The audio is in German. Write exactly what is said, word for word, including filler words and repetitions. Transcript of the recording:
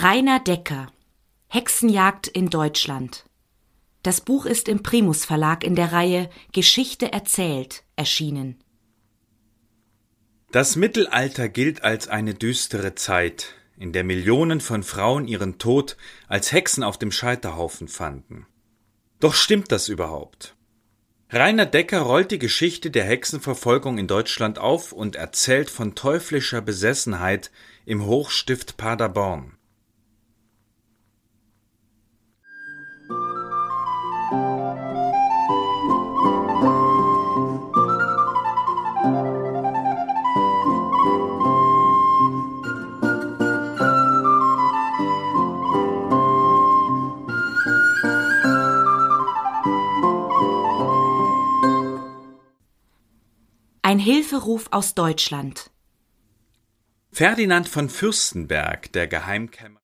Rainer Decker, Hexenjagd in Deutschland. Das Buch ist im Primus Verlag in der Reihe Geschichte erzählt erschienen. Das Mittelalter gilt als eine düstere Zeit, in der Millionen von Frauen ihren Tod als Hexen auf dem Scheiterhaufen fanden. Doch stimmt das überhaupt? Rainer Decker rollt die Geschichte der Hexenverfolgung in Deutschland auf und erzählt von teuflischer Besessenheit im Hochstift Paderborn. Ein Hilferuf aus Deutschland. Ferdinand von Fürstenberg, der Geheimkämmerer